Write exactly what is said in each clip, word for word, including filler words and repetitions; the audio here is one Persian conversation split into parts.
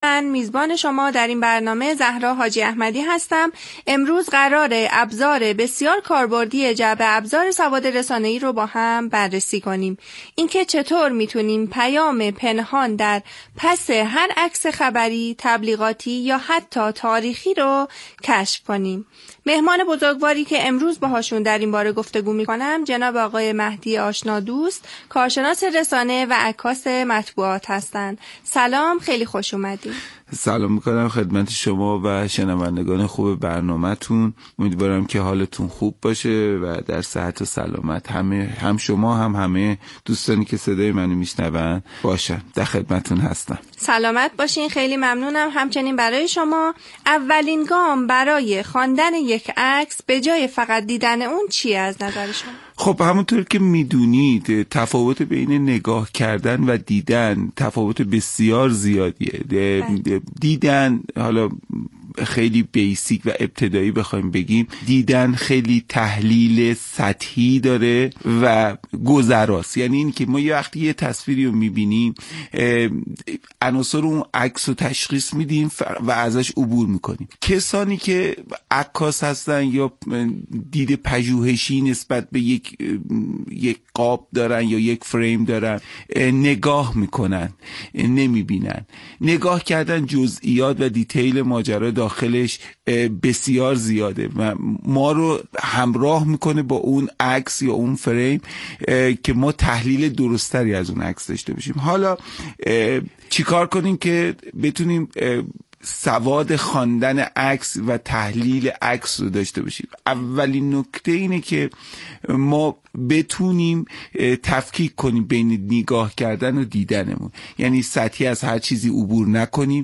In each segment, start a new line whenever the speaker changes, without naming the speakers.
من میزبان شما در این برنامه زهرا حاجی احمدی هستم. امروز قراره ابزار بسیار کاربردی جعبه ابزار سواد رسانه‌ای رو با هم بررسی کنیم. اینکه چطور میتونیم پیام پنهان در پس هر عکس خبری، تبلیغاتی یا حتی تاریخی رو کشف کنیم. مهمان بزرگواری که امروز باهاشون در این باره گفتگو میکنم جناب آقای مهدی آشنا دوست، کارشناس رسانه و عکاس مطبوعات هستند. سلام، خیلی خوش اومدید.
سلام میکنم خدمت شما و شنوندگان خوب برنامه‌تون. امیدوارم که حالتون خوب باشه و در صحت و سلامت همه، هم شما هم همه دوستانی که صدای منو میشنون باشن. در خدمتتون هستم.
سلامت باشین، خیلی ممنونم. همچنین برای شما اولین گام برای خواندن یک عکس به جای فقط دیدن اون چیه از نظر شما؟
خب همونطور که میدونید تفاوت بین نگاه کردن و دیدن تفاوت بسیار زیادیه. ده. دیدن، حالا خیلی بیسیک و ابتدایی بخوایم بگیم، دیدن خیلی تحلیل سطحی داره و گذراست. یعنی این که ما یه وقتی یه تصویری رو میبینیم، عناصر اون عکس رو تشخیص میدیم و ازش عبور میکنیم. کسانی که عکاس هستن یا دید پژوهشی نسبت به یک یک قاب دارن یا یک فریم دارن، نگاه میکنن، نمیبینن. نگاه کردن جزئیات و دیتیل ماجرا داخلش بسیار زیاده و ما رو همراه میکنه با اون عکس یا اون فریم که ما تحلیل درستری از اون عکس داشته باشیم. حالا چیکار کنیم که بتونیم سواد خواندن عکس و تحلیل عکس رو داشته باشیم؟ اولین نکته اینه که ما بتونیم تفکیک کنیم بین نگاه کردن و دیدنمون، یعنی سطحی از هر چیزی عبور نکنیم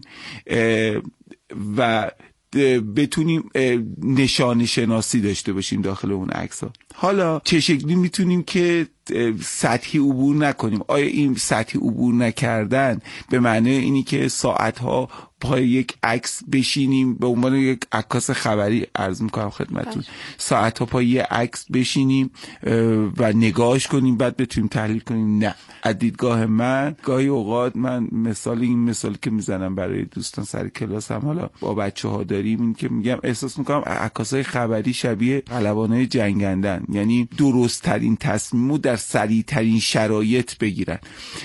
و بتونیم نشان شناسی داشته باشیم داخل اون عکس ها. حالا چه شکلی میتونیم که سطحی عبور نکنیم؟ آیا این سطحی عبور نکردن به معنی اینی که ساعتها پای یک عکس بشینیم، به عنوان یک عکاس خبری عرض میکنم خدمتتون، ساعتها پای یک عکس بشینیم و نگاهش کنیم بعد بتونیم تحلیل کنیم؟ نه. از دیدگاه من گاهی اوقات، من مثال این مثال که میزنم برای دوستان سر کلاس هم حالا با بچه ها داریم، این که میگم احساس میکنم عکاسای خبری شبیه پهلوانای جنگندن، یعنی درست ترین تصمیمو در سریع ترین شرایط بگیرن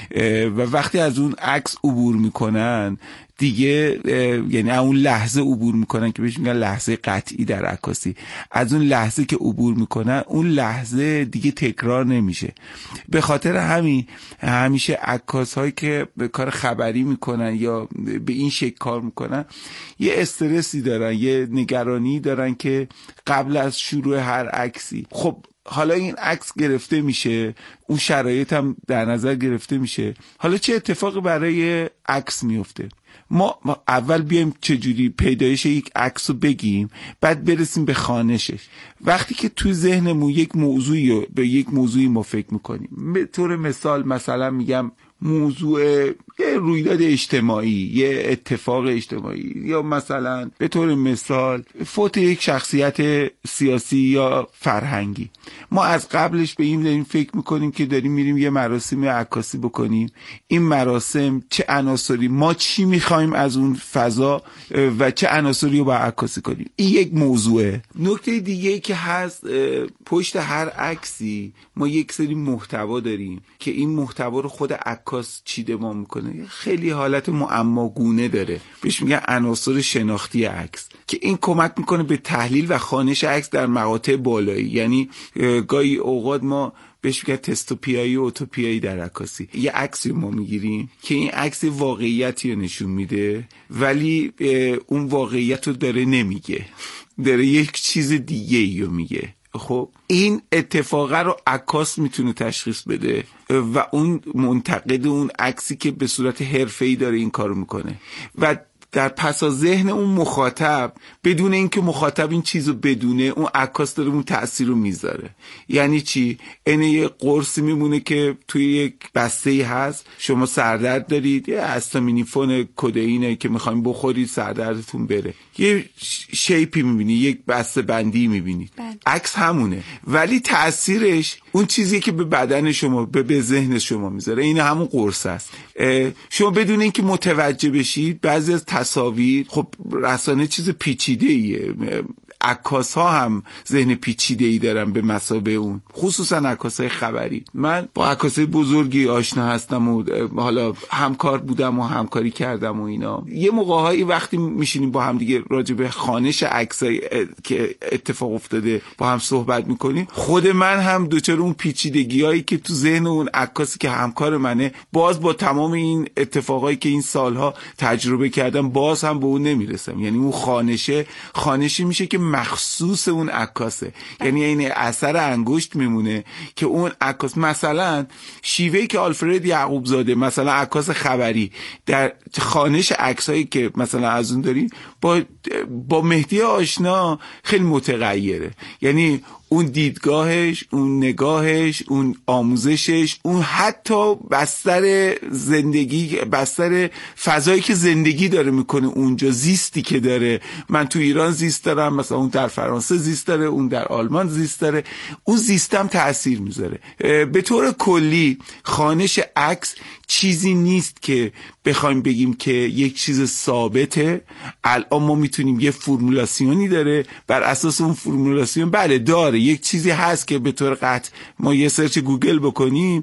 و وقتی از اون عکس عبور میکنن دیگه، یعنی اون لحظه عبور میکنن که بهش میگن لحظه قطعی در عکاسی، از اون لحظه که عبور میکنن اون لحظه دیگه تکرار نمیشه. به خاطر همین همیشه عکاس هایی که به کار خبری میکنن یا به این شکل کار میکنن یه استرسی دارن، یه نگرانی دارن که قبل از شروع هر عکسی، خب حالا این عکس گرفته میشه، اون شرایط هم در نظر گرفته میشه، حالا چه اتفاقی برای عکس میفته؟ ما اول بیایم چجوری پیدایش یک عکس رو بگیم، بعد برسیم به خوانشش. وقتی که تو ذهنمون یک موضوعی به یک موضوعی ما فکر میکنیم، به طور مثال مثلا میگم موضوع یه رویداد اجتماعی، یه اتفاق اجتماعی، یا مثلا به طور مثال فوت یک شخصیت سیاسی یا فرهنگی، ما از قبلش به این داریم فکر میکنیم که داریم میریم یه مراسم عکاسی بکنیم. این مراسم چه عناصری، ما چی میخوایم از اون فضا و چه عناصری رو باید عکاسی کنیم، این یک موضوعه. نکته دیگه که هست، پشت هر عکسی ما یک سری محتوا داریم که این محتوا رو خود عکاس چیده ما میکنه، خیلی حالت معماگونه داره، بهش میگن عناصر شناختی عکس، که این کمک میکنه به تحلیل و خوانش عکس در مقاطع بالایی. یعنی گاهی اوقات ما بهش میگن تستوپیایی و اوتوپیایی در عکاسی. یه عکسی ما میگیریم که این عکس واقعیتی رو نشون میده ولی اون واقعیت رو داره نمیگه، داره یک چیز دیگه ای رو میگه. خب این اتفاقه رو عکاس میتونه تشخیص بده و اون منتقد اون عکسی که به صورت حرفه‌ای داره این کارو میکنه و در پس از ذهن اون مخاطب بدون اینکه مخاطب این چیزو بدونه اون عکاس داره اون تأثیر رو میذاره. یعنی چی؟ این یه قرصی میمونه که توی یک بسته‌ای هست، شما سردرد دارید، یه استامینیفون کدئینه که میخوایم بخورید سردردتون بره، یه شیپی میبینی، یک بسته بندی میبینید، عکس همونه ولی تأثیرش اون چیزی که به بدن شما به, به ذهن شما میذاره این همون قرص است. شما بدون اینکه متوجه بشید بعضی از تصاویر، خب رسانه چیز پیچیده ایه، عکاس ها هم ذهن پیچیده ای دارن به مثابه اون، خصوصا عکاسای خبری. من با عکاسای بزرگی آشنا هستم و حالا همکار بودم و همکاری کردم و اینا. یه موقع‌هایی وقتی میشینیم با هم دیگه راجع به خوانش عکسای که اتفاق افتاده با هم صحبت میکنیم، خود من هم دوچار اون پیچیدگیایی که تو ذهن اون عکاسی که همکار منه، باز با تمام این اتفاقایی که این سالها تجربه کردم باز هم به اون نمیرسم. یعنی اون خوانشه خوانشی میشه که مخصوص اون عکاسه، یعنی این اثر انگشت میمونه که اون عکاس، مثلا شیوهی که آلفرد یعقوب زاده مثلا عکاس خبری در خوانش عکسایی که مثلا از اون داریم با با مهدی آشنا خیلی متغیره. یعنی اون دیدگاهش، اون نگاهش، اون آموزشش، اون حتی بستر زندگی، بستر فضایی که زندگی داره میکنه اونجا، زیستی که داره. من تو ایران زیست دارم، مثلا اون در فرانسه زیست داره، اون در آلمان زیست داره، اون زیستم تأثیر میذاره. به طور کلی خوانش عکس چیزی نیست که بخوایم بگیم که یک چیز ثابته. الان ما میتونیم یه فرمولاسیونی داره، بر اساس اون فرمولاسیون بله داره یک چیزی هست که به طور قطع ما یه سرچ گوگل بکنیم،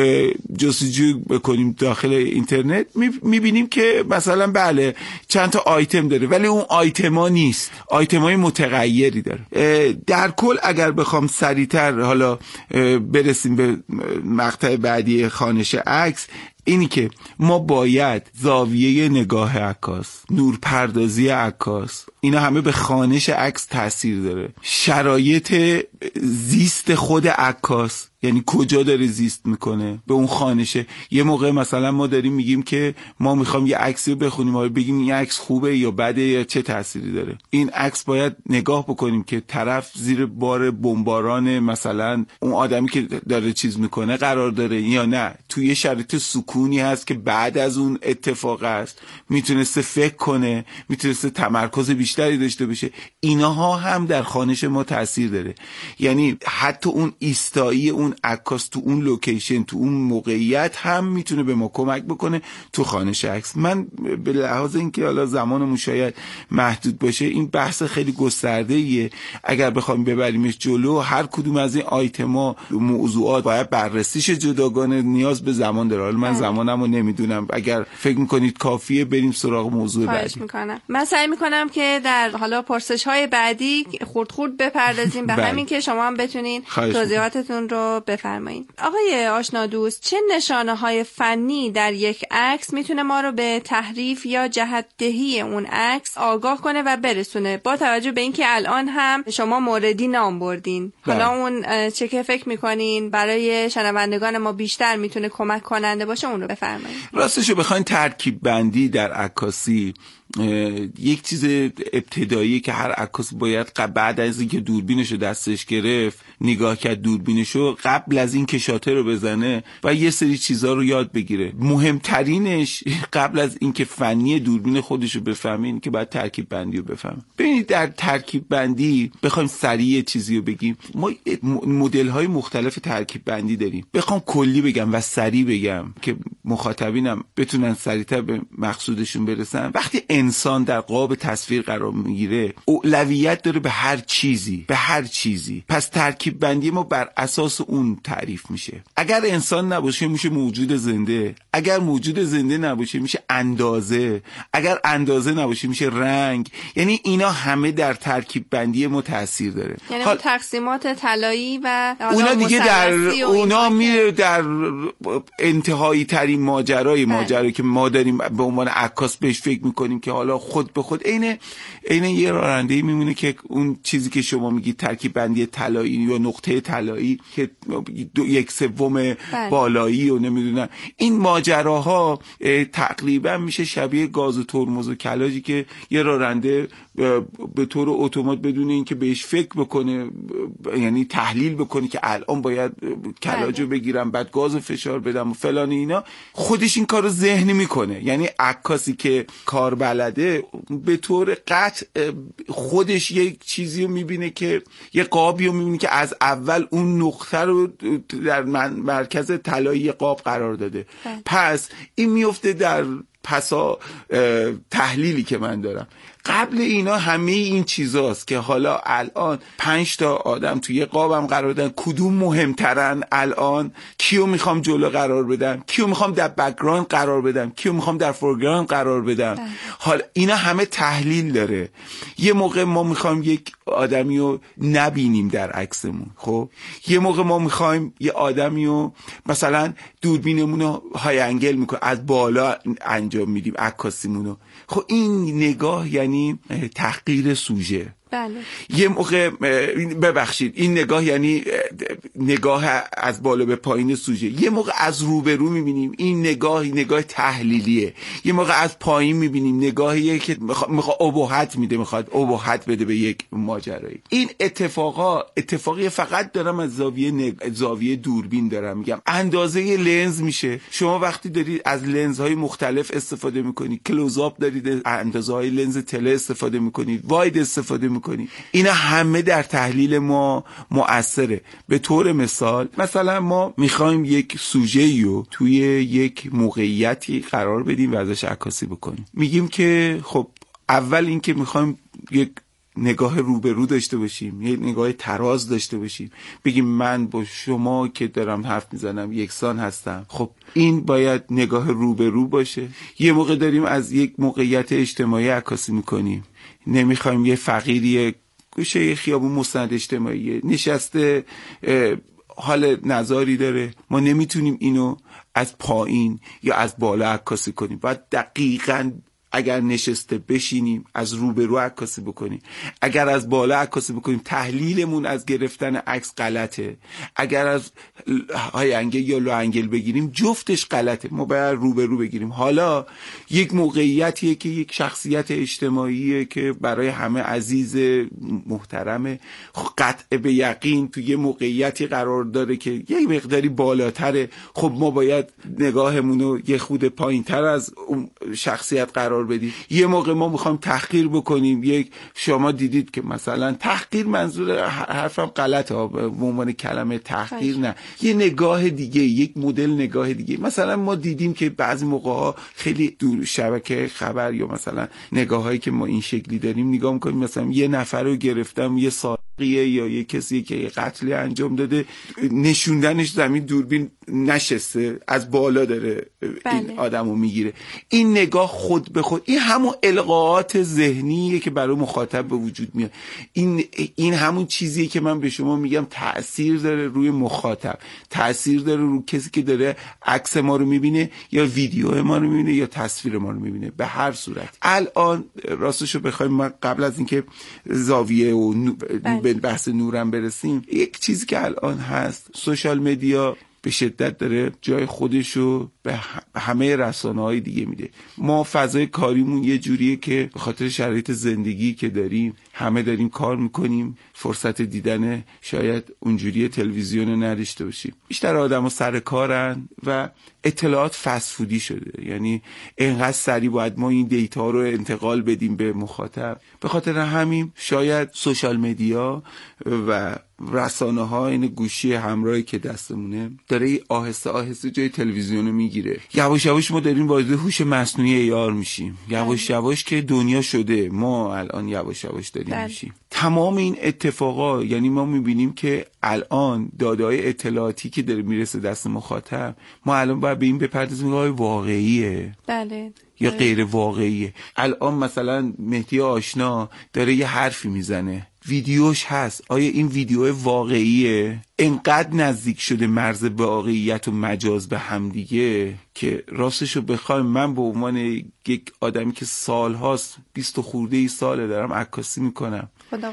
جستجو بکنیم داخل اینترنت، میبینیم که مثلا بله چند تا آیتم داره، ولی اون آیتما نیست، آیتمای متغیری داره. در کل اگر بخوام سریعتر حالا برسیم به مقطع بعدی خوانش عکس، اینی که ما باید زاویه نگاه عکاس، نورپردازی عکاس، اینا همه به خوانش عکس تاثیر داره. شرایط زیست خود عکاس، یعنی کجا داره زیست میکنه، به اون خوانشه. یه موقع مثلا ما داریم میگیم که ما میخوام یه عکسی رو بخونیم و بگیم این عکس خوبه یا بده یا چه تأثیری داره. این عکس باید نگاه بکنیم که طرف زیر بار بمباران مثلا اون آدمی که داره چیز میکنه قرار داره یا نه توی شرایط سکونی هست که بعد از اون اتفاق است میتونسته فکر کنه، میتونسته تمرکز بیشتری داشته باشه. اینها هم در خوانش ما تأثیر داره. یعنی حتی اون ایستایی اون عکاس تو اون لوکیشن، تو اون موقعیت هم میتونه به ما کمک بکنه تو خوانش عکس. من به لحاظ اینکه حالا زمانمون شاید محدود باشه، این بحث خیلی گسترده ایه. اگر بخوایم ببریمش جلو، هر کدوم از این آیتما موضوعات باید بررسیش جداگانه، نیاز به زمان داره. حالا من زمانمو نمیدونم، اگر فکر میکنید کافیه بریم سراغ موضوع بعدی.
میکنم. من سعی میکنم که در حالا پرسش‌های بعدی خورد خورد بپردازیم به همین که شما هم بتونین توضیحاتتون رو بفرمایید. آقای آشنا دوست، چه نشانه‌های فنی در یک عکس میتونه ما رو به تحریف یا جهت‌دهی اون عکس آگاه کنه و برسونه، با توجه به اینکه الان هم شما موردی نام بردین؟ حالا اون چه که فکر میکنین برای شنوندگان ما بیشتر میتونه کمک کننده باشه اون رو بفرمایید.
راستشو بخواین ترکیب بندی در عکاسی یک چیز ابتدایی که هر عکاس باید بعد از اینکه دوربینشو دستش گرفت، نگاه کرد دوربینشو، قبل از این که شاتر رو بزنه و یه سری چیزا رو یاد بگیره. مهمترینش قبل از اینکه فنی دوربین خودشو بفهمه این که باید ترکیب بندی رو بفهمه. ببینید در ترکیب بندی بخوایم سریع چیزی رو بگیم، ما مدل‌های مختلف ترکیب بندی داریم. بخوام کلی بگم و سریع بگم که مخاطبینم بتونن سریعتر به مقصودشون برسن، وقتی انسان در قاب تصویر قرار میگیره اولویت داره به هر چیزی، به هر چیزی. پس ترکیب بندی ما بر اساس اون تعریف میشه. اگر انسان نباشه میشه موجود زنده، اگر موجود زنده نباشه میشه اندازه، اگر اندازه نباشه میشه رنگ. یعنی اینا همه در ترکیب بندی ما تاثیر داره.
یعنی حال... تقسیمات طلایی و
اونا دیگه در اونا میره در انتهایی ترین ماجرای ماجرایی که ما داریم به عنوان عکاس بهش فکر میکنیم که حالا خود به خود عین عین یه راننده‌ای میمونه که اون چیزی که شما میگی ترکیب بندی طلایی یا نقطه طلایی که دو یک سوم بله. بالایی و نمیدونم این ماجراها تقریبا میشه شبیه گاز و ترمز و کلاجی که یه راننده به طور اتومات بدون اینکه بهش فکر بکنه یعنی تحلیل بکنه که الان باید کلاجو بگیرم بعد گاز و فشار بدم و فلان اینا خودش این کارو ذهنی میکنه. یعنی عکاسی که کار بلده به طور قطع خودش یک چیزی رو میبینه که یه قابی رو میبینه که از اول اون نقطه رو در مرکز طلایی قاب قرار داده. پس این میفته در پسا تحلیلی که من دارم. قبل اینا همه این چیزاست که حالا الان پنج تا آدم توی قابم قرار دادن، کدوم مهمترن الان، کیو میخوام جلو قرار بدم، کیو میخوام در بک‌گراند قرار بدم، کیو میخوام در فورگراند قرار بدم. حالا اینا همه تحلیل داره. یه موقع ما میخوایم یک آدمی رو نبینیم در عکسمون، خب یه موقع ما میخوایم یه آدمی رو مثلا دوربینمون رو های انگل میکنه از بالا انجام میدیم عکاسیمون رو. خب این نگاه یعنی تحقیر سوژه.
بله.
یه موقع ببخشید این نگاه یعنی نگاه از بالا به پایین سوژه. یه موقع از روبرو میبینیم این نگاه نگاه تحلیلیه. یه موقع از پایین میبینیم نگاهیه که میخواد ابهت میده، میخواد ابهت بده به یک ماجرایی. این اتفاقا اتفاقی فقط دارم از زاویه نگ... زاویه دوربین دارم میگم. اندازه لنز میشه. شما وقتی دارید از لنزهای مختلف استفاده میکنید، کلوزآپ دارید، اندازه های لنز تله استفاده میکنید، واید استفاده میکنید، اینا همه در تحلیل ما مؤثره. به طور مثال مثلا ما میخوایم یک سوژه‌ای رو توی یک موقعیتی قرار بدیم و ازش عکاسی بکنیم. میگیم که خب اول اینکه میخوایم یک نگاه روبرو داشته باشیم، یه نگاه تراز داشته باشیم، بگیم من با شما که دارم حرف میزنم یکسان هستم. خب این باید نگاه روبرو باشه. یه موقع داریم از یک موقعیت اجتماعی عکاسی میکنیم، نمیخوایم یه فقیری گوشه یه خیابون مستند اجتماعی نشسته حال نظاری داره، ما نمیتونیم اینو از پایین یا از بالا عکاسی کنیم. باید دقیقاً اگر نشسته بشینیم از روبرو عکاسی بکنیم، اگر از بالا عکاسی بکنیم تحلیلمون از گرفتن عکس غلطه، اگر از های انگل یا لو انگل بگیریم جفتش غلطه، ما باید روبرو بگیریم. حالا یک موقعیتیه که یک شخصیت اجتماعیه که برای همه عزیز محترمه، قطع به یقین تو یه موقعیتی قرار داره که یک مقداری بالاتره. خب ما باید نگاهمون رو یه خود پایین‌تر از اون شخصیت قرار بدید. یه موقع ما میخوایم تحقیر بکنیم، یک شما دیدید که مثلا تحقیر، منظور حرفم غلطه به عنوان کلمه تحقیر نه، یه نگاه دیگه، یک مدل نگاه دیگه. مثلا ما دیدیم که بعضی موقع‌ها خیلی دور شبکه خبر یا مثلا نگاهایی که ما این شکلی داریم نگاه می‌کنیم، مثلا یه نفر رو گرفتم یه سارقیه یا یه کسی که یه قتلی انجام داده، نشوندنش زمین، دوربین نشسته، از بالا داره بله. این آدمو میگیره. این نگاه خود به خود، این همون القاءات ذهنیه که برای مخاطب به وجود میاد. این این همون چیزیه که من به شما میگم تأثیر داره روی مخاطب، تأثیر داره روی کسی که داره عکس ما رو میبینه یا ویدیو ما رو میبینه یا تصویر ما رو میبینه. به هر صورت الان راستشو بخوایم ما قبل از اینکه زاویه و نو... به بحث نورم برسیم، یک چیزی که الان هست، سوشال مدیا به شدت داره جای خودشو به همه رسانه‌های دیگه میده. ما فضای کاریمون یه جوریه که به خاطر شرایط زندگی که داریم همه داریم کار میکنیم، فرصت دیدن شاید اونجوری تلویزیون نداشته باشیم. بیشتر آدم‌ها سر کارن و اطلاعات فست فودی شده، یعنی اینقدر سریع باید ما این دیتا رو انتقال بدیم به مخاطب. به خاطر همین شاید سوشال مدیا و رسانه ها این گوشی همراهی که دستمونه داره آهسته آهسته جای تلویزیون رو میگیره. یواش یواش ما داریم وارد هوش مصنوعی ای آر میشیم، یواش یواش که دنیا شده، ما الان یواش یواش داریم میشیم. تمام این اتفاقا، یعنی ما میبینیم که الان داده‌های اطلاعاتی که داره میرسه دست مخاطب، ما الان باید به این بپردازیم که واقعیه.
بله.
یا غیر واقعیه. الان مثلا مهدی آشنا داره یه حرفی میزنه، ویدیوش هست، آیا این ویدیو واقعیه؟ انقدر نزدیک شده مرز واقعیت و مجاز به هم دیگه که راستشو بخوایم من به عنوان یک آدمی که سالهاست بیست و خورده ای ساله دارم عکاسی میکنم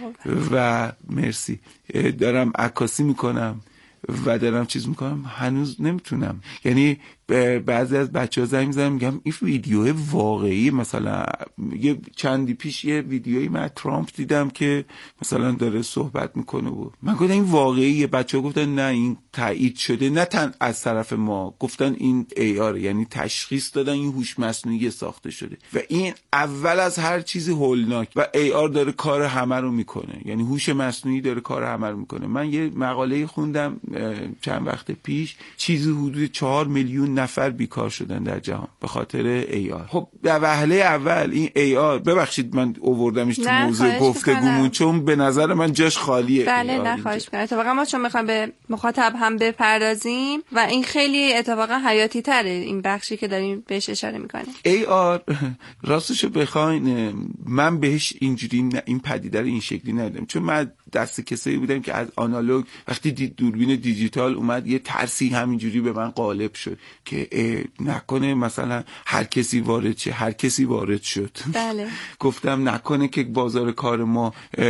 و مرسی دارم عکاسی میکنم و دارم چیز میکنم، هنوز نمیتونم. یعنی بعضی از بچه ها زنگ میزنم میگم این ویدیو واقعی، مثلا یه چندی پیش یه ویدیویی من ترامپ دیدم که مثلا داره صحبت میکنه و من گفتم این واقعیه، بچه ها گفتن نه این تایید شده، نه تن از طرف ما، گفتن این ای آر، یعنی تشخیص دادن این هوش مصنوعی ساخته شده و این اول از هر چیزی هولناک و ای آر داره کار همه رو میکنه، یعنی هوش مصنوعی داره کار همه رو میکنه. من یه مقاله خوندم چند وقت پیش، چیزی حدود چهار میلیون نفر بیکار شدن در جهان به خاطر ای آر. خب در وهله اول این ای آر، ببخشید من آوردمش تو موضوع گفتگومون چون به نظر من جاش خالیه.
بله نه خواهش می‌کنم. اتفاقا ما چون می‌خوام به مخاطب هم بپردازیم و این خیلی اتفاقا حیاتی تره این بخشی که داریم بهش اشاره می‌کنیم. ای
آر راستشو بخواین من بهش اینجوری این پدیده رو این شکلی ندیدم، چون من دست کسایی بودم که از آنالوگ وقتی دید دوربین دیجیتال اومد یه ترسی همینجوری به من غالب شد که نکنه مثلا هر کسی وارد شه، هر کسی وارد شد.
بله.
گفتم نکنه که بازار کار ما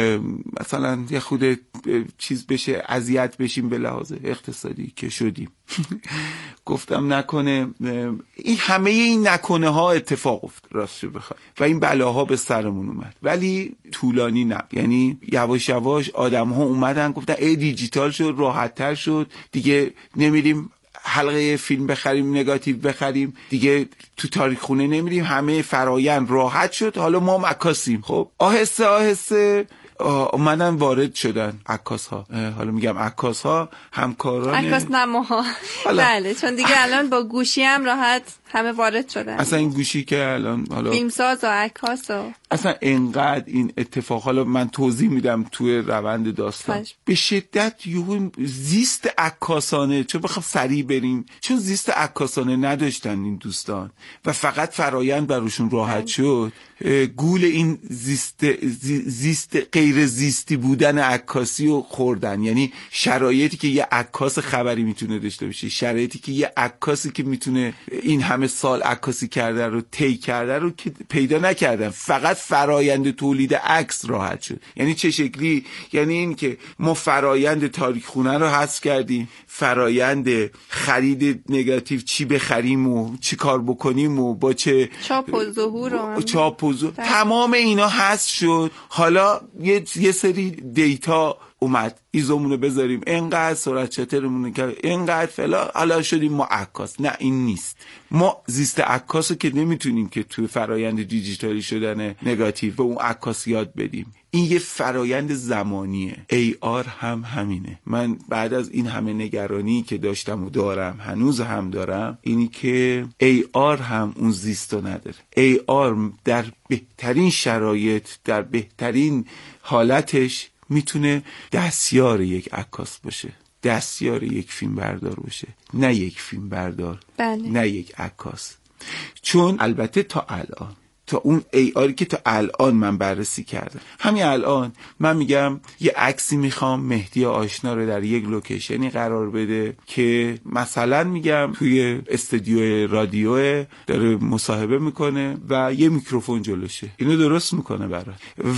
مثلا یه خود چیز بشه، اذیت بشیم به لحاظ اقتصادی که شدیم. گفتم نکنه این همه این نکنه ها اتفاق افتاد راستش بخوای و این بلاها به سرمون اومد، ولی طولانی نه، یعنی یواش یواش آدم ها اومدن گفتن ای دیجیتال شد، راحت تر شد دیگه، نمیریم حلقه فیلم بخریم، نگاتیو بخریم دیگه، تو تاریخ خونه نمیریم، همه فرایند راحت شد، حالا ما عکاسیم. خب آهسته آهسته اومدن وارد شدن عکاس ها، حالا میگم عکاس ها، همکاران
عکاس نماها. بله چون دیگه الان با گوشی هم راحت همه وارد شدن.
اصلا این گوشی که الان حالا
فیلمساز و عکاس و
اصلا انقدر این اتفاق، حالا من توضیح میدم توی روند داستان. خش. به شدت یهو زیست عکاسانه، چون بخوام سریع بریم، چون زیست عکاسانه نداشتن این دوستان و فقط فرایند براشون راحت شد، گول این زیست زیست غیر زیستی بودن عکاسی رو خوردن. یعنی شرایطی که یه عکاس خبری میتونه داشته باشه، شرایطی که یه عکاسی که میتونه این همه سال عکاسی کرده رو طی کرده رو که پیدا نکردن، فقط فرایند تولید عکس راحت شد. یعنی چه شکلی؟ یعنی این که ما فرایند تاریخ خونه رو حذف کردیم، فرایند خرید نگاتیو، چی بخریم و چی کار بکنیم و با چه
چاپ و ظهور و
چاپ و ظهور، تمام اینا حذف شد. حالا یه یه سری دیتا اومد، ایزومونو بذاریم اینقدر، سرعت شاترمون که اینقدر فلا، حالا شدیم ما عکاس. نه این نیست. ما زیست عکاسو که نمیتونیم که توی فرایند دیجیتالی شدن نگاتیو به اون عکاس یاد بدیم. این یه فرایند زمانیه. ای آر هم همینه. من بعد از این همه نگرانی که داشتم و دارم، هنوز هم دارم، اینی که ای آر هم اون زیستو نداره. ای آر در بهترین شرایط، در بهترین حالتش میتونه دستیار یک عکاس باشه، دستیار یک فیلم بردار باشه، نه یک فیلم بردار.
بله.
نه یک عکاس. چون البته تا الان، تا اون ای آری که تا الان من بررسی کردم، همین الان من میگم یه عکسی میخوام مهدی آشنا رو در یک لوکیشنی قرار بده که مثلا میگم توی استودیو رادیو داره مصاحبه میکنه و یه میکروفون جلوشه، اینو درست میکنه برات،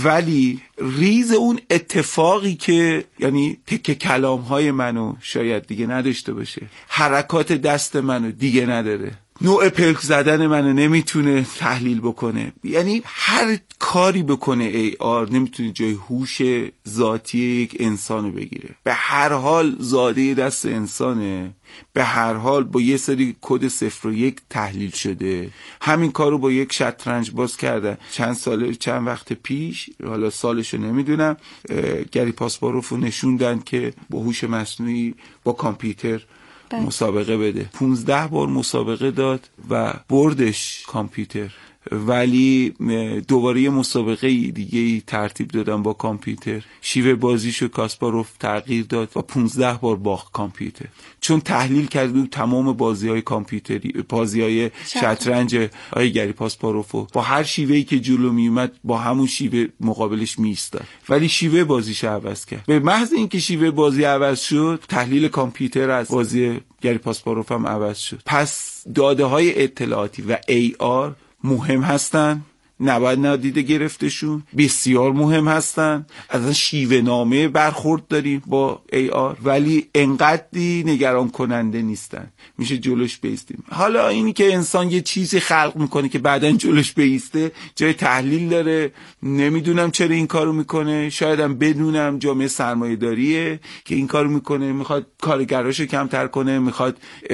ولی ریز اون اتفاقی که یعنی تک کلام های منو شاید دیگه نداشته باشه، حرکات دست منو دیگه نداره، نوع پلک زدن منو نمیتونه تحلیل بکنه، یعنی هر کاری بکنه ای آر نمیتونه جای هوش ذاتی یک انسانو بگیره. به هر حال زاده دست انسانه، به هر حال با یه سری کد صفر و یک تحلیل شده. همین کارو با یک شطرنج باز کرده چند سال چند وقت پیش، حالا سالشو نمیدونم، گری پاسپاروفو نشوندن که با هوش مصنوعی با کامپیوتر مسابقه بده. پونزده بار مسابقه داد و بردش کامپیوتر. ولی دوباره یه مسابقه دیگه ترتیب دادم با کامپیوتر. شیوه بازیشو کاسپاروف تغییر داد و پونزده بار باخت کامپیوتر، چون تحلیل کرده بود تمام بازی‌های کامپیوتری، بازی‌های شطرنج آقای گری کاسپاروفو با هر شیوهی که جلو میومد با همون شیوه مقابلش میایستاد، ولی شیوه بازیش عوض کرد. به محض اینکه شیوه بازی عوض شد، تحلیل کامپیوتر از بازی گری کاسپاروف هم عوض شد. پس داده‌های اطلاعاتی و ای آر مهم هستن، نباید نادیده گرفتشون، بسیار مهم هستن. از شیوه نامه برخورد داریم با ای آر، ولی انقدری نگران کننده نیستن، میشه جلوش بیستیم. حالا اینی که انسان یه چیزی خلق میکنه که بعدن جلوش بیسته جای تحلیل داره، نمیدونم چرا این کارو میکنه، شایدم بدونم جامعه سرمایه داریه که این کارو میکنه، میخواد کارگراشو کمتر کنه، میخواد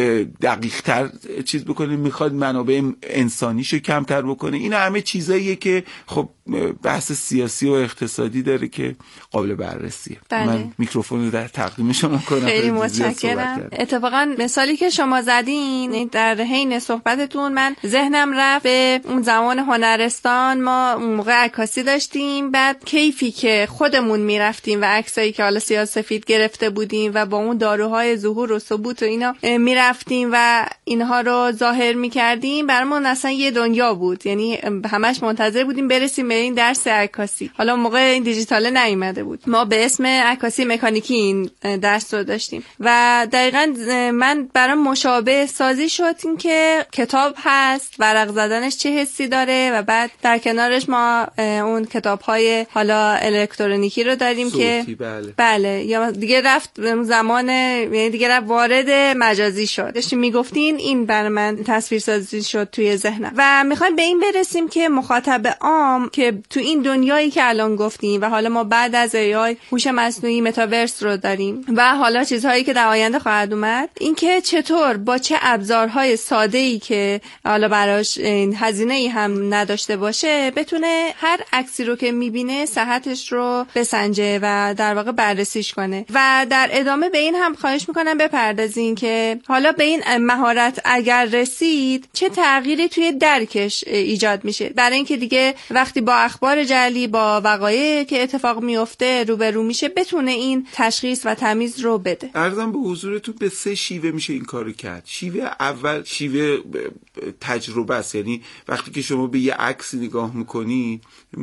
دقیق تر چیز بکنه، میخواد منابع انسانیشو کمتر بکنه. این همه چیزا یه که خب بحث سیاسی و اقتصادی داره که قابل بررسیه.
بله.
من میکروفون رو در تقدیم شما کنم.
خیلی متشکرم. اتفاقا مثالی که شما زدین در حین صحبتتون من ذهنم رفت به اون زمان هنرستان. ما اون موقع عکاسی داشتیم، بعد کیفی که خودمون میرفتیم و عکسایی که حالا سیاه‌سفید گرفته بودیم و با اون داروهای ظهور و ثبوت و اینا میرفتیم و اینها رو ظاهر میکردیم، برامون اصلا یه دنیا بود. یعنی همش منتظر بودیم برسیم به این درس عکاسی. حالا موقع این دیجیتال نیومده بود، ما به اسم عکاسی مکانیکی این درس رو داشتیم و دقیقاً من برام مشابه سازی شد این که کتاب هست، ورق زدنش چه حسی داره و بعد در کنارش ما اون کتاب‌های حالا الکترونیکی رو داریم که
بله.
بله یا دیگه رفت زمان، یعنی دیگه رفت وارد مجازی شد. داشتیم میگفتین این برای من تصویر سازی شد توی ذهنم و میخوایم به این برسیم که مخاطب عام که تو این دنیایی که الان گفتیم و حالا ما بعد از ای آی هوش مصنوعی متاورس رو داریم و حالا چیزهایی که در آینده خواهد اومد، این که چطور با چه ابزارهای ساده‌ای که حالا براش هزینه‌ای هم نداشته باشه بتونه هر عکسی رو که میبینه صحتش رو بسنجه و در واقع بررسیش کنه. و در ادامه به این هم خواهش میکنم بپردازین که حالا به این مهارت اگر رسید چه تغییری توی درکش ایجاد میشه، برای اینکه دیگه وقتی با اخبار جعلی، با وقایعی که اتفاق میفته روبرو میشه بتونه این تشخیص و تمیز رو بده.
عرضم به حضورتون به سه شیوه میشه این کارو کرد. شیوه اول شیوه تجربه است، یعنی وقتی که شما به یه عکس نگاه میکنید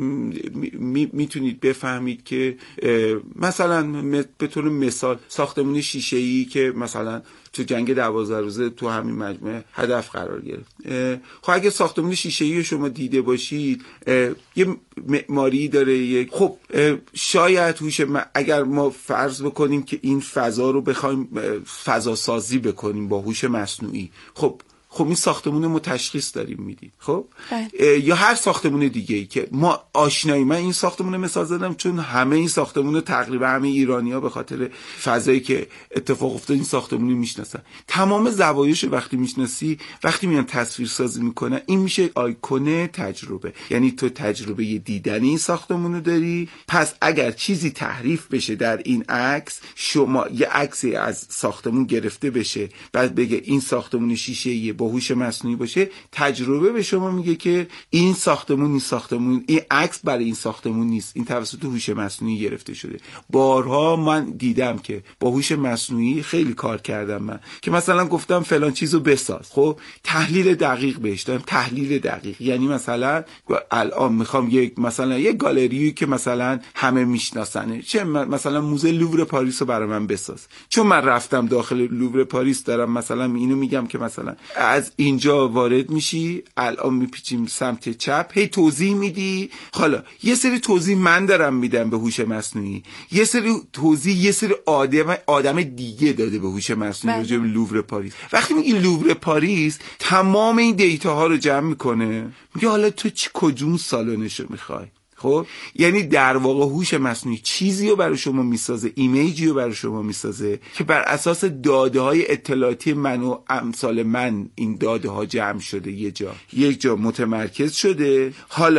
می، میتونید بفهمید که مثلا به طور مثال ساختمون شیشه‌ای که مثلا تو جنگ دوازده روزه تو همین مجموعه هدف قرار گرفت. خب اگه ساختمون شیشه‌ای شما دیده باشید یه معماری داره، یک خب شاید هوش اگر ما فرض بکنیم که این فضا رو بخوایم فضا سازی بکنیم با هوش مصنوعی، خب خب این ساختمون ما تشخیص داریم میدیم. خب یا هر ساختمون دیگه ای که ما آشنایی، من این ساختمون مثال زدم چون همه این ساختمون تقریبا همه ایرانی‌ها به خاطر فضایی که اتفاق افتاد این ساختمون میشناسن. تمام زوایاش وقتی میشناسی، وقتی میان تصویر سازی میکنن، این میشه آیکون تجربه. یعنی تو تجربه دیدن این ساختمون رو داری، پس اگر چیزی تحریف بشه در این عکس، شما یه عکسی از ساختمون گرفته بشه بعد بگه این ساختمون شیشه‌ای با هوش مصنوعی باشه، تجربه به شما میگه که این ساختمون این ساختمون این عکس برای این ساختمون نیست، این توسط هوش مصنوعی گرفته شده. بارها من دیدم که با هوش مصنوعی خیلی کار کردم من که مثلا گفتم فلان چیزو بساز، خب تحلیل دقیق بهش دادم. تحلیل دقیق یعنی مثلا الان میخوام یک مثلا یک گالری که مثلا همه میشناسنه، چه مثلا موزه لوور پاریس رو برای من بساز، چون من رفتم داخل لوور پاریس دارم مثلا اینو میگم که مثلا از اینجا وارد میشی، الان میپیچیم سمت چپ، هی توضیح میدی. حالا یه سری توضیح من دارم میدم به هوش مصنوعی، یه سری توضیح یه سری آدم آدم دیگه داده به هوش مصنوعی راجع به لوور پاریس. وقتی میگی لوور پاریس تمام این دیتا ها رو جمع میکنه، میگه حالا تو چی کدوم سالنشو میخوای. خب یعنی در واقع هوش مصنوعی چیزی رو برای شما میسازه، ایمیجی رو برای شما میسازه که بر اساس داده های اطلاعاتی من و امثال من این داده ها جمع شده، یه جا یک جا متمرکز شده. حالا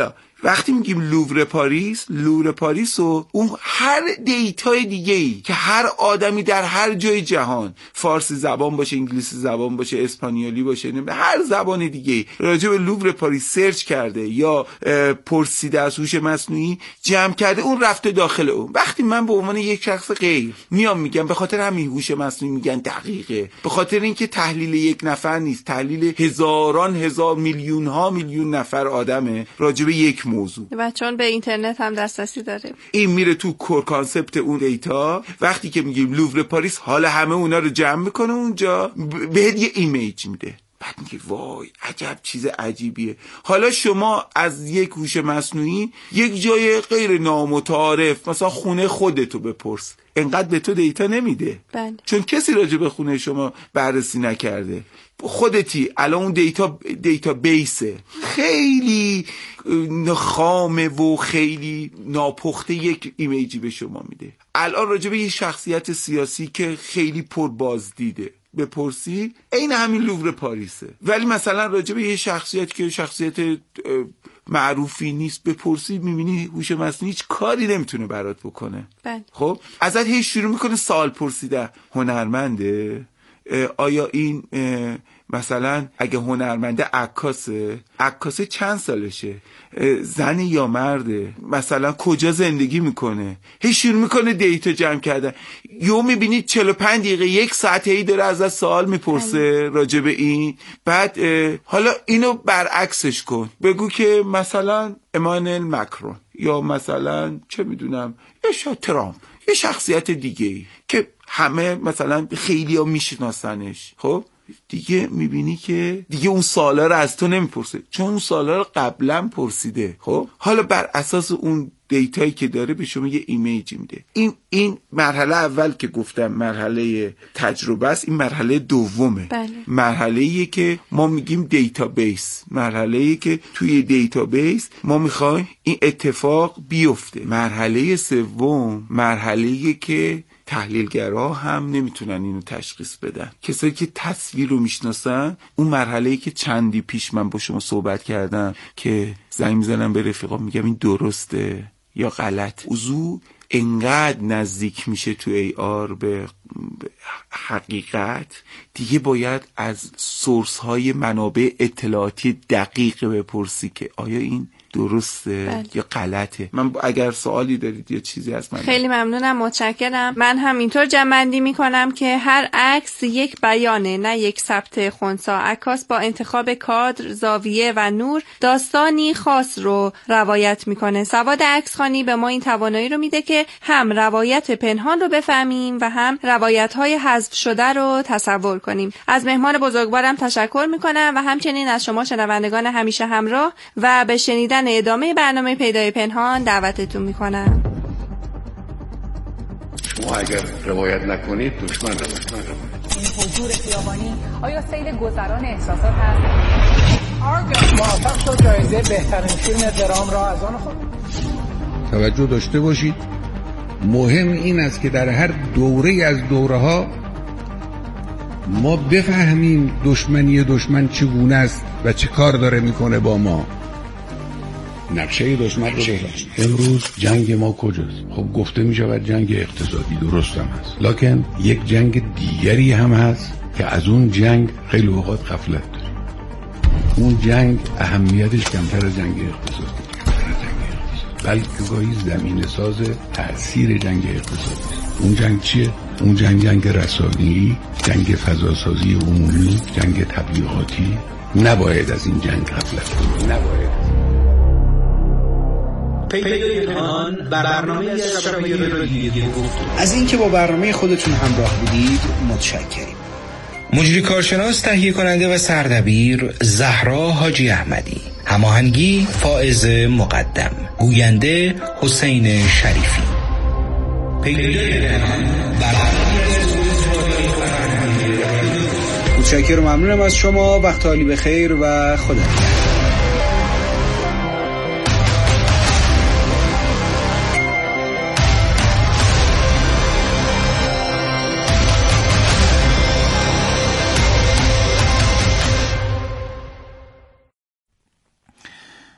وقتی میگیم لوور پاریس، لوور پاریس و اون هر دیتای دیگه‌ای که هر آدمی در هر جای جهان، فارسی زبان باشه، انگلیسی زبان باشه، اسپانیولی باشه، هر زبان دیگه‌ای راجع به لوور پاریس سرچ کرده یا پرسیده از هوش مصنوعی جمع کرده، اون رفته داخل اون. وقتی من به عنوان یک شخص غیر میام میگم، به خاطر همین هوش مصنوعی میگن دقیقه، به خاطر اینکه تحلیل یک نفر نیست، تحلیل هزاران هزار میلیون ها میلیون نفر آدمه راجع به یک موضوع
و چون به اینترنت هم دسترسی داره، این
میره تو کور کانسپت اون دیتا. وقتی که میگیم لوور پاریس، حالا همه اونا رو جمع میکنه اونجا، بهت یه ایمیج میده. بعد میگه وای عجب چیز عجیبیه. حالا شما از یک هوش مصنوعی یک جای غیر نامتعارف، مثلا خونه خودتو بپرس، انقدر به تو دیتا نمیده.
بله. چون
کسی راجع به خونه شما بررسی نکرده، خودتی. الان اون دیتا دیتا بیسه خیلی خامه و خیلی ناپخته، یک ایمیجی به شما میده. الان راجع به یه شخصیت سیاسی که خیلی پر بازدیده بپرسی، این همین لوور پاریسه. ولی مثلا راجع به یه شخصیت که شخصیت معروفی نیست بپرسی، میبینی هوش مصنوعی هیچ کاری نمیتونه برات بکنه.
بله.
خب ازت هی شروع میکنه سوال پرسیده. هنرمنده؟ آیا این مثلا اگه هنرمنده عکاسه، عکاسه چند سالشه، زن یا مرده، مثلا کجا زندگی میکنه، هی شروع میکنه دیتا جمع کردن. یو میبینید چهل و پنج دقیقه یک ساعت هی داره ازت سوال میپرسه راجع به این. بعد حالا اینو برعکسش کن، بگو که مثلا امانوئل مکرون یا مثلا چه میدونم یا شاید ترامپ، یه شخصیت دیگه ای که همه مثلا خیلی ها میشناسنش. خب دیگه میبینی که دیگه اون سوالا رو از تو نمیپرسه، چون اون سوالا رو قبلا پرسیده. خب حالا بر اساس اون دیتایی که داره به شما یه ایمیجی میده. این این مرحله اول که گفتم مرحله تجربه است. این مرحله دومه.
بله.
مرحله‌ایه که ما میگیم دیتابیس، مرحله‌ایه که توی دیتابیس ما میخوایم این اتفاق بیفته. مرحله سوم مرحله‌ایه که تحلیلگرها هم نمیتونن اینو تشخیص بدن. کسایی که تصویر رو میشناسن، اون مرحله‌ای که چندی پیش من با شما صحبت کردم که زنگ میزنم به رفیقام میگم این درسته یا غلط، موضوع انقدر نزدیک میشه تو ای آر به حقیقت، دیگه باید از سورس های منابع اطلاعاتی دقیق بپرسی که آیا این درسته بله. یا غلطه. من اگر سوالی دارید یا چیزی از من.
خیلی ممنونم، متشکرم. من هم اینطور جمع‌بندی میکنم که هر عکس یک بیانه، نه یک ثبت خنثی. عکاس با انتخاب کادر، زاویه و نور داستانی خاص رو روایت میکنه. سواد عکسخوانی به ما این توانایی رو میده که هم روایت پنهان رو بفهمیم و هم روایت‌های حذف شده رو تصور کنیم. از مهمان بزرگوارم تشکر میکنم و همچنین از شما شنوندگان همیشه همراه و به شنیدن ادامه برنامه پیدای پنهان دعوتتون میکنم.
شما اگر روایت نکنید دشمن رو دشمن رو
این حضور خیابانی آیا سیل گذران احساسات هست؟
موفق شد جایزه بهترین فیلم درام را از آن خود.
توجه داشته باشید، مهم این است که در هر دوره از دوره ها ما بفهمیم دشمنی دشمن چگونه است و چه کار داره میکنه با ما. نقشه دشمن رو بفهم. امروز جنگ ما کجاست؟ خب گفته می شود جنگ اقتصادی، درست هم هست، لکن یک جنگ دیگری هم هست که از اون جنگ خیلی اوقات غفلت داره. اون جنگ اهمیتش کمتر از جنگ اقتصادی، بلکه گاهی زمینه ساز تأثیر جنگ اقتصادی. اون جنگ چیه؟ اون جنگ جنگ رسانه‌ای، جنگ فضاسازی عمومی، جنگ تبلیغاتی. نباید از این جنگ غفلت کنیم. نباید.
پیدای پنهان برنامه از شبکه رادیویی گفتگو.
از اینکه با برنامه خودتون همراه بودید متشکریم.
مجری کارشناس، تهیه کننده و سردبیر زهرا حاجی احمدی. هماهنگی فائز مقدم. گوینده حسین شریفی. پیدای پنهان برنامه
متشکرم، ممنونم از شما. وقت عالی بخیر و خدا نگهدار.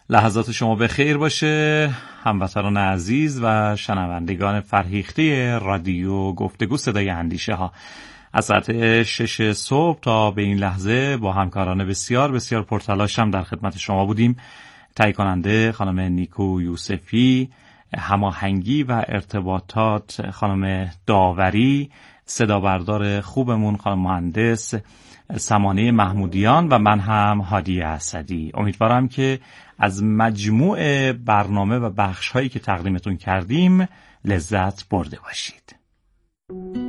لحظات شما به خیر باشه هموطنان عزیز و شنوندگان فرهیخته رادیو گفتگو صدای اندیشه ها. از ساعت شش صبح تا به این لحظه با همکاران بسیار بسیار پرتلاشم در خدمت شما بودیم. تهیه کننده خانم نیکو یوسفی، هماهنگی و ارتباطات خانم داوری، صدا بردار خوبمون خانم مهندس سمانه محمودیان و من هم هادی اسدی. امیدوارم که از مجموع برنامه و بخش هایی که تقدیمتون کردیم لذت برده باشید.